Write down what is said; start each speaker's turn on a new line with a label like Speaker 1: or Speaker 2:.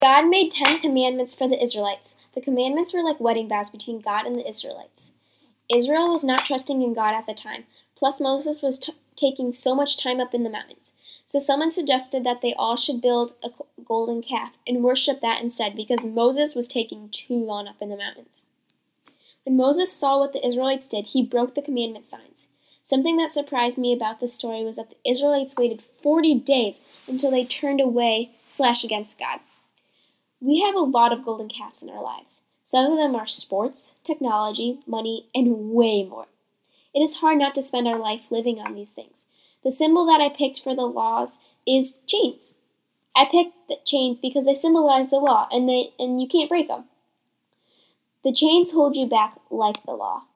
Speaker 1: God made 10 commandments for the Israelites. The commandments were like wedding vows between God and the Israelites. Israel was not trusting in God at the time, plus Moses was taking so much time up in the mountains. So someone suggested that they all should build a golden calf and worship that instead because Moses was taking too long up in the mountains. When Moses saw what the Israelites did, he broke the commandment signs. Something that surprised me about this story was that the Israelites waited 40 days until they turned away / against God. We have a lot of golden calves in our lives. Some of them are sports, technology, money, and way more. It is hard not to spend our life living on these things. The symbol that I picked for the laws is chains. I picked the chains because they symbolize the law, and you can't break them. The chains hold you back like the law.